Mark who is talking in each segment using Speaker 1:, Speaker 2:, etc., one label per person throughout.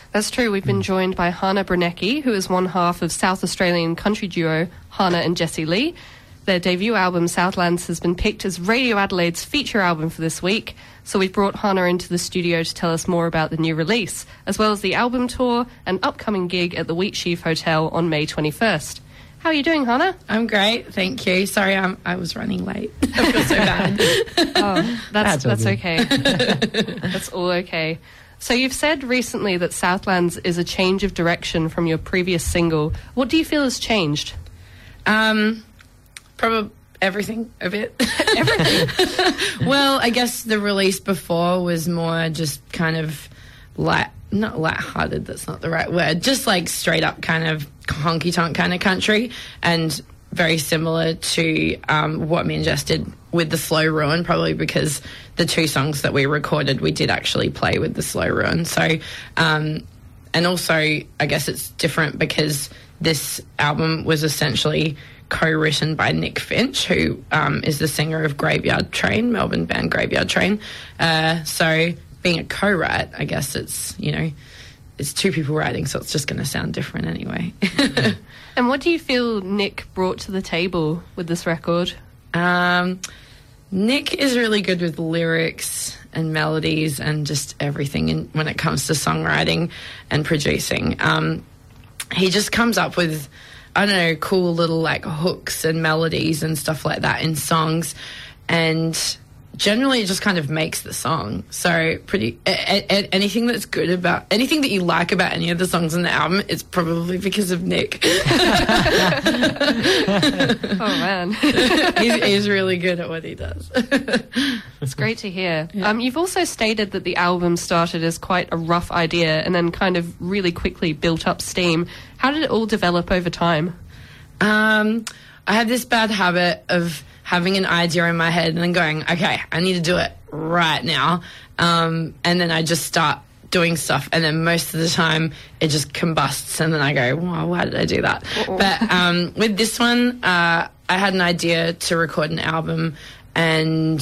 Speaker 1: That's true. We've been joined by Hannah Brunecki, who is one half of South Australian country duo Hannah and Jessie Lee. Their debut album, Southlands, has been picked as Radio Adelaide's feature album for this week, so we've brought Hannah into the studio to tell us more about the new release, as well as the album tour and upcoming gig at the Wheatsheaf Hotel on May 21st. How are you doing, Hannah?
Speaker 2: I'm great, thank you. Sorry, I was running late. I feel so bad.
Speaker 1: Oh, that's okay. That's all okay. So you've said recently that Southlands is a change of direction from your previous single. What do you feel has changed?
Speaker 2: Probably everything a bit.
Speaker 1: Everything?
Speaker 2: Well, I guess the release before was more just kind of not lighthearted, that's not the right word, just like straight up kind of honky-tonk kind of country, and very similar to what me and Jess did with the Slow Ruin, probably because the two songs that we recorded, we did actually play with the Slow Ruin. So, and also, I guess it's different because this album was essentially co-written by Nick Finch, who is the singer of Graveyard Train, Melbourne band Graveyard Train. So being a co-write, I guess it's, it's two people writing, so it's just going to sound different anyway.
Speaker 1: And what do you feel Nick brought to the table with this record?
Speaker 2: Nick is really good with lyrics and melodies and just everything when it comes to songwriting and producing. He just comes up with, I don't know, cool little like hooks and melodies and stuff like that in songs, and generally it just kind of makes the song. So anything that's good about, anything that you like about any of the songs in the album, it's probably because of Nick.
Speaker 1: Oh man.
Speaker 2: he's really good at what he does.
Speaker 1: It's great to hear. Yeah. You've also stated that the album started as quite a rough idea and then kind of really quickly built up steam. How did it all develop over time?
Speaker 2: I had this bad habit of having an idea in my head and then going, okay, I need to do it right now. And then I just start doing stuff, and then most of the time it just combusts, and then I go, wow, why did I do that? Uh-oh. But with this one, I had an idea to record an album, and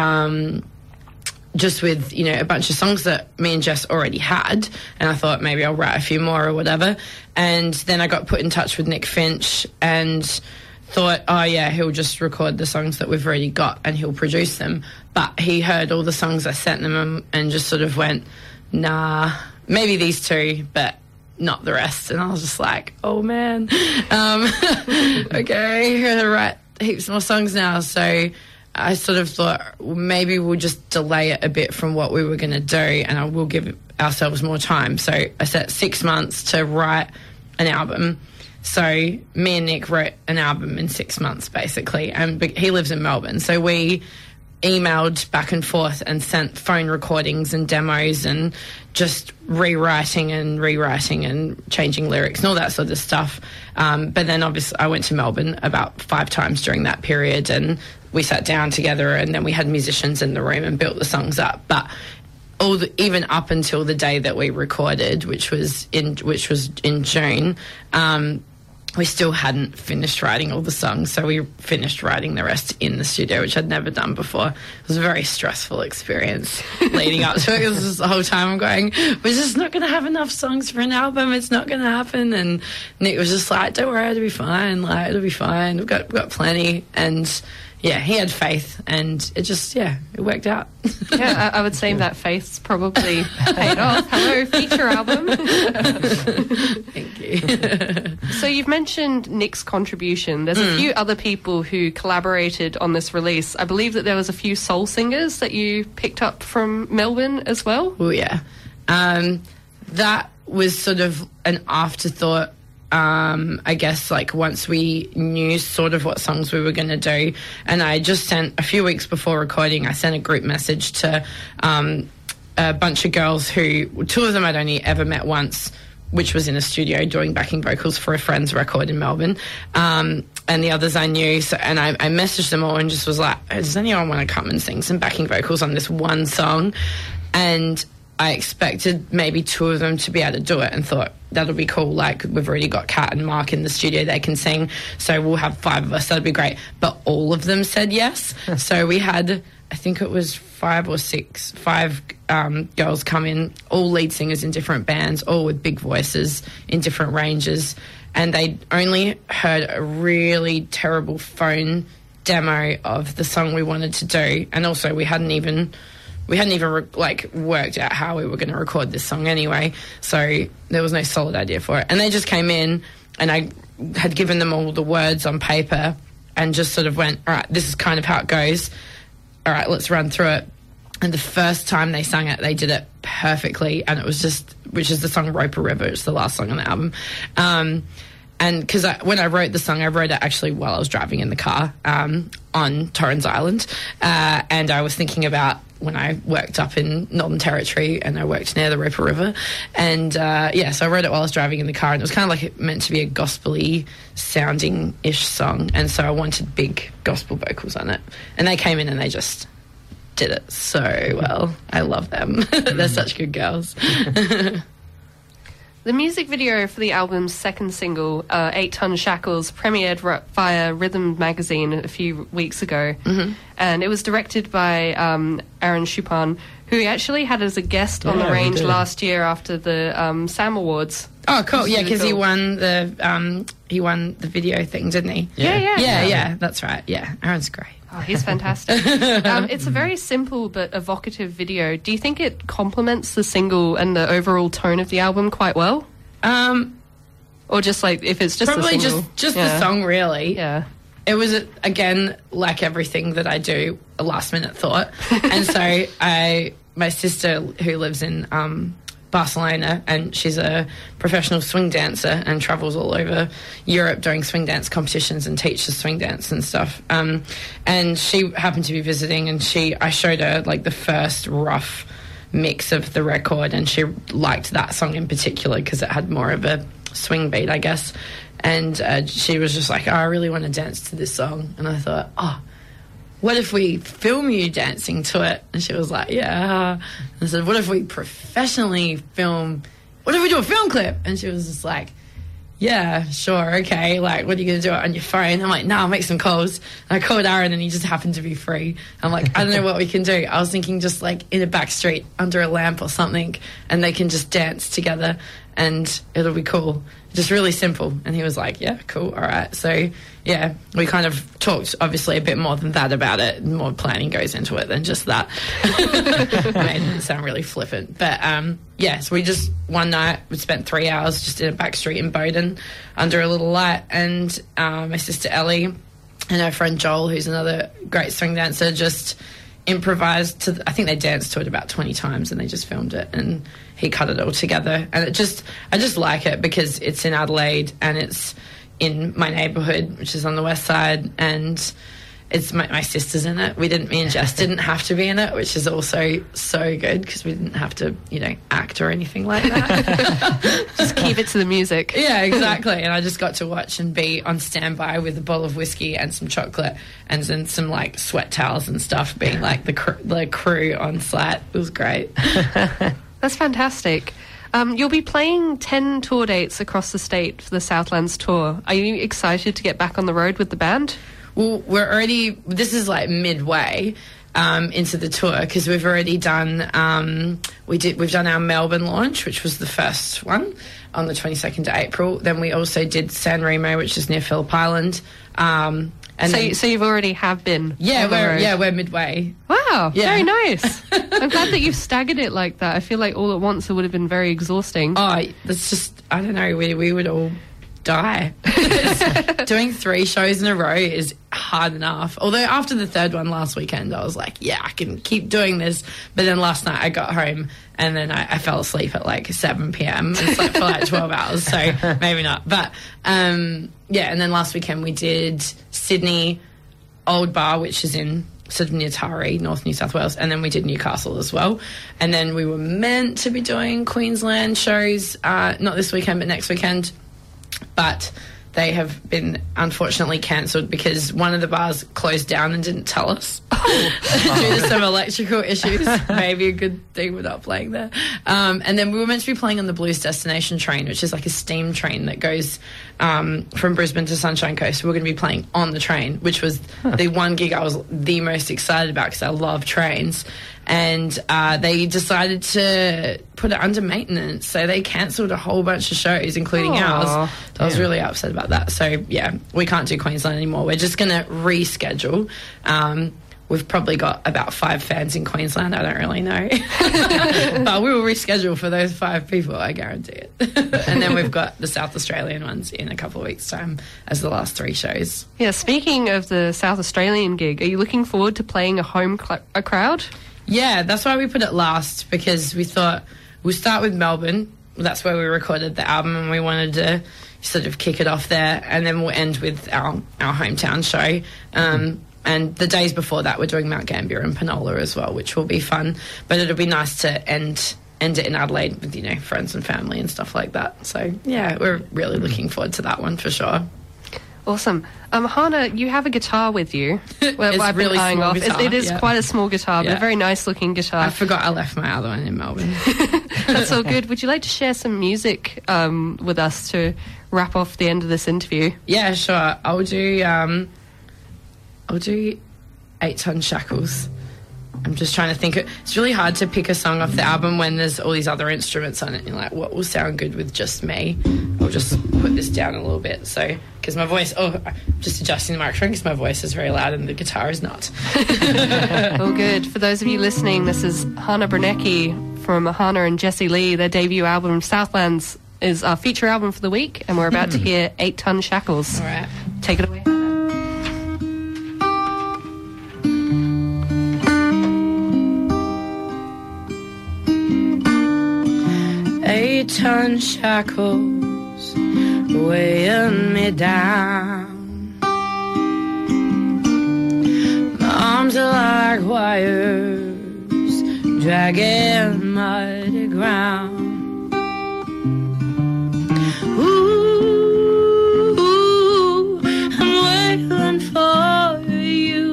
Speaker 2: just with, a bunch of songs that me and Jess already had, and I thought maybe I'll write a few more or whatever. And then I got put in touch with Nick Finch and thought, oh yeah, he'll just record the songs that we've already got and he'll produce them. But he heard all the songs I sent him and just sort of went, nah, maybe these two, but not the rest. And I was just like, oh man, okay, you're gonna write heaps more songs now. So I sort of thought, well, maybe we'll just delay it a bit from what we were going to do, and I will give ourselves more time. So I set 6 months to write an album. So me and Nick wrote an album in 6 months, basically, and he lives in Melbourne. So we emailed back and forth and sent phone recordings and demos and just rewriting and changing lyrics and all that sort of stuff. But then obviously I went to Melbourne about 5 times during that period, and we sat down together, and then we had musicians in the room and built the songs up. But even up until the day that we recorded, which was in June, we still hadn't finished writing all the songs, so we finished writing the rest in the studio, which I'd never done before. It was a very stressful experience leading up to it. It was just the whole time I'm going, we're just not going to have enough songs for an album. It's not going to happen. And Nick was just like, don't worry, it'll be fine. Like, it'll be fine. We've got plenty. And yeah, he had faith, and it just, it worked out.
Speaker 1: Yeah, I would say that faith's probably paid off. Hello, feature album.
Speaker 2: Thank you.
Speaker 1: So you've mentioned Nick's contribution. There's a few other people who collaborated on this release. I believe that there was a few soul singers that you picked up from Melbourne as well.
Speaker 2: Oh, yeah. That was sort of an afterthought. I guess, like, once we knew sort of what songs we were going to do. And I just sent, a few weeks before recording, I sent a group message to a bunch of girls who, 2 of them I'd only ever met once, which was in a studio doing backing vocals for a friend's record in Melbourne. And the others I knew. So, and I messaged them all and just was like, does anyone want to come and sing some backing vocals on this one song? And I expected maybe 2 of them to be able to do it, and thought, that'll be cool. Like, we've already got Kat and Mark in the studio, they can sing, so we'll have 5 of us, that'd be great. But all of them said yes. So we had I think it was five girls come in, all lead singers in different bands, all with big voices in different ranges, and they only heard a really terrible phone demo of the song we wanted to do, and also we hadn't even worked out how we were going to record this song anyway, so there was no solid idea for it. And they just came in, and I had given them all the words on paper and just sort of went, all right, this is kind of how it goes. All right, let's run through it. And the first time they sang it, they did it perfectly, and it was just, which is the song Roper River. It's the last song on the album. And because when I wrote the song, I wrote it actually while I was driving in the car on Torrens Island. And I was thinking about when I worked up in Northern Territory and I worked near the Roper River. And, so I wrote it while I was driving in the car. And it was kind of like it meant to be a gospel-y sounding-ish song. And so I wanted big gospel vocals on it. And they came in and they just did it so well. I love them. They're such good girls.
Speaker 1: The music video for the album's second single, 8 Ton Shackles, premiered via Rhythm magazine a few weeks ago. Mm-hmm. And it was directed by Aaron Chupin, who he actually had as a guest on The Range last year after the SAM Awards.
Speaker 2: Oh, cool. Yeah, because he won the video thing, didn't he?
Speaker 1: Yeah.
Speaker 2: That's right. Yeah, Aaron's great.
Speaker 1: Oh, he's fantastic. It's a very simple but evocative video. Do you think it complements the single and the overall tone of the album quite well? Or just like, if it's just
Speaker 2: probably
Speaker 1: a single?
Speaker 2: just the song, really.
Speaker 1: Yeah.
Speaker 2: It was, again, like everything that I do, a last-minute thought. And so my sister, who lives in Barcelona, and she's a professional swing dancer and travels all over Europe doing swing dance competitions and teaches swing dance and stuff. And she happened to be visiting, and I showed her like the first rough mix of the record, and she liked that song in particular because it had more of a swing beat, I guess. And she was just like, oh, I really want to dance to this song. And I thought, what if we film you dancing to it? And she was like, yeah. And I said, what if we professionally what if we do a film clip? And she was just like, yeah, sure, okay. Like, what are you going to do it on your phone? I'm like, no, I'll make some calls. And I called Aaron, and he just happened to be free. I'm like, I don't know what we can do. I was thinking just like in a back street under a lamp or something, and they can just dance together and it'll be cool. Just really simple. And he was like, yeah, cool, all right. So, yeah, we kind of talked, obviously, a bit more than that about it. More planning goes into it than just that. Made it sound really flippant. But, so we just, one night, we spent 3 hours just in a back street in Bowden under a little light. And my sister Ellie and her friend Joel, who's another great swing dancer, just improvised I think they danced to it about 20 times, and they just filmed it, and he cut it all together. And I just like it because it's in Adelaide and it's in my neighbourhood, which is on the west side, and it's my sister's in it. Me and Jess didn't have to be in it, which is also so good because we didn't have to, act or anything like that.
Speaker 1: Just keep it to the music.
Speaker 2: Yeah, exactly. And I just got to watch and be on standby with a bowl of whiskey and some chocolate and then some like sweat towels and stuff, being like the crew on site. It was great.
Speaker 1: That's fantastic. You'll be playing 10 tour dates across the state for the Southlands tour. Are you excited to get back on the road with the band?
Speaker 2: Well, this is like midway into the tour because we've already done, we've done our Melbourne launch, which was the first one on the 22nd of April. Then we also did San Remo, which is near Phillip Island.
Speaker 1: So you've already have been?
Speaker 2: Yeah, we're midway.
Speaker 1: Wow, very nice. I'm glad that you've staggered it like that. I feel like all at once it would have been very exhausting.
Speaker 2: Oh, that's just, I don't know, we would all die. Doing 3 shows in a row is hard enough. Although after the third one last weekend, I was like, yeah, I can keep doing this. But then last night I got home and then I fell asleep at like 7 p.m. and slept for like 12 hours. So maybe not. But and then last weekend we did Sydney, Old Bar, which is in sort of near Taree, North New South Wales, and then we did Newcastle as well. And then we were meant to be doing Queensland shows, not this weekend, but next weekend. But they have been unfortunately cancelled because one of the bars closed down and didn't tell us due to some electrical issues. Maybe a good thing we're not playing there. And then we were meant to be playing on the Blues Destination train, which is like a steam train that goes from Brisbane to Sunshine Coast. We're going to be playing on the train, which was the one gig I was the most excited about because I love trains. And they decided to put it under maintenance, so they cancelled a whole bunch of shows, including ours. So I was really upset about that. So, yeah, we can't do Queensland anymore. We're just going to reschedule. We've probably got about 5 fans in Queensland. I don't really know. But we will reschedule for those 5 people, I guarantee it. And then we've got the South Australian ones in a couple of weeks' time as the last 3 shows.
Speaker 1: Yeah, speaking of the South Australian gig, are you looking forward to playing a home crowd?
Speaker 2: Yeah, that's why we put it last, because we thought we'll start with Melbourne. That's where we recorded the album, and we wanted to sort of kick it off there, and then we'll end with our hometown show. And the days before that, we're doing Mount Gambier and Penola as well, which will be fun. But it'll be nice to end it in Adelaide with, you know, friends and family and stuff like that. So, yeah, we're really looking forward to that one for sure.
Speaker 1: Awesome. Hannah, you have a guitar with you. Well,
Speaker 2: It's
Speaker 1: I've
Speaker 2: really
Speaker 1: been eyeing
Speaker 2: small
Speaker 1: off.
Speaker 2: guitar,
Speaker 1: It is
Speaker 2: yeah.
Speaker 1: quite a small guitar, but
Speaker 2: Yeah.
Speaker 1: a very nice looking guitar.
Speaker 2: I forgot I left my other one in Melbourne.
Speaker 1: That's all good. Would you like to share some music with us to wrap off the end of this interview?
Speaker 2: Yeah, sure. I'll do 8 Ton Shackles. I'm just trying to think. It's really hard to pick a song off the album when there's all these other instruments on it. You're like, what will sound good with just me? I'll just put this down a little bit. So, because my voice, I'm just adjusting the microphone because my voice is very loud and the guitar is not.
Speaker 1: All good. For those of you listening, this is Hannah Bernecki from Hannah and Jessie Lee. Their debut album, Southlands, is our feature album for the week, and we're about to hear 8 Ton Shackles.
Speaker 2: All right.
Speaker 1: Take it away.
Speaker 2: 8 ton shackles weighing me down. My arms are like wires dragging muddy ground. Ooh, I'm waiting for you.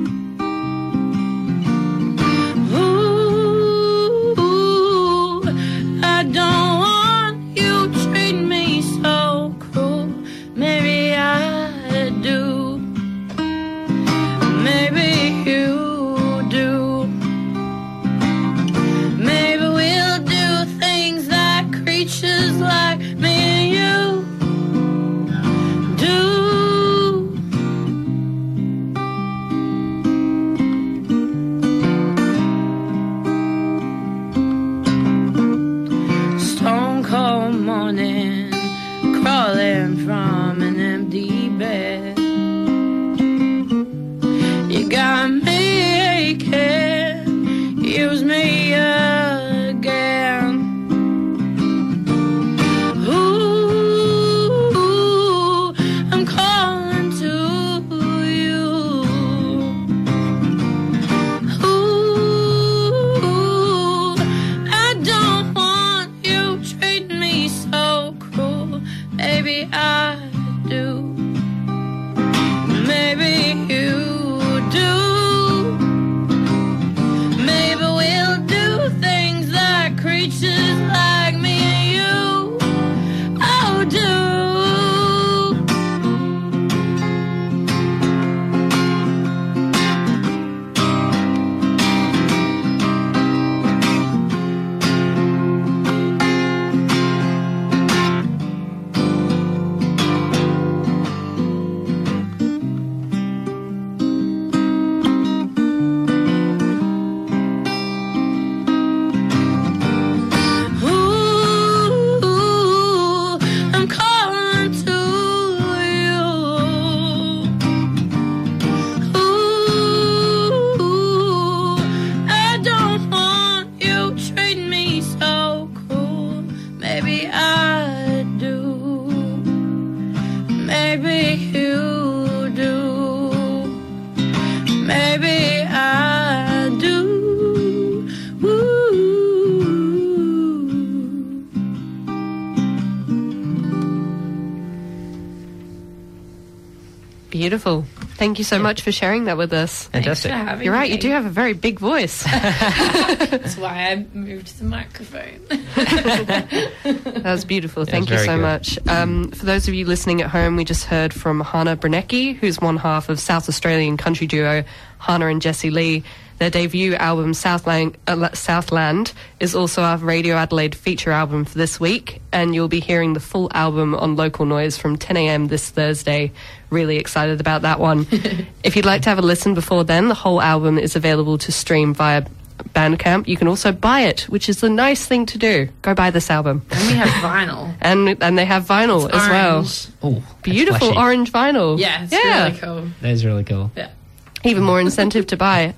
Speaker 2: Ooh, I don't want you to treat me so cruel. Maybe I do. Maybe you do. Maybe we'll do things that creatures like me and you do. Stone cold morning, crawling from an empty bed. You got me aching, use me again. Ooh, I'm calling to you. Ooh, I don't want you to treat me so cruel. Maybe I do. Maybe you do. Maybe we'll do things like creatures like me and you. Oh, do. Ooh, I'm calling to you. Ooh, I don't want you to treat me so cruel. Maybe I do. Maybe you do. Maybe I do. Ooh.
Speaker 1: Beautiful. Thank you so much for sharing that with us.
Speaker 3: Fantastic.
Speaker 2: Thanks for having
Speaker 1: You're right,
Speaker 2: me.
Speaker 1: you do have a very big voice.
Speaker 2: That's why I moved the microphone.
Speaker 1: That was beautiful. Thank you
Speaker 3: very
Speaker 1: so
Speaker 3: good.
Speaker 1: much. For those of you listening at home, we just heard from Hannah Bernecki, who's one half of South Australian country duo Hannah and Jessie Lee. Their debut album, Southland, is also our Radio Adelaide feature album for this week, and you'll be hearing the full album on Local Noise from 10 a.m. this Thursday. Really excited about that one. If you'd like to have a listen before then, the whole album is available to stream via Bandcamp. You can also buy it, which is the nice thing to do. Go buy this album.
Speaker 2: And we have vinyl.
Speaker 1: And they have vinyl as well.
Speaker 2: Orange.
Speaker 3: Oh,
Speaker 1: Beautiful orange vinyl.
Speaker 2: Yeah, it's really cool.
Speaker 3: That is really cool.
Speaker 2: Yeah.
Speaker 1: Even more incentive to buy.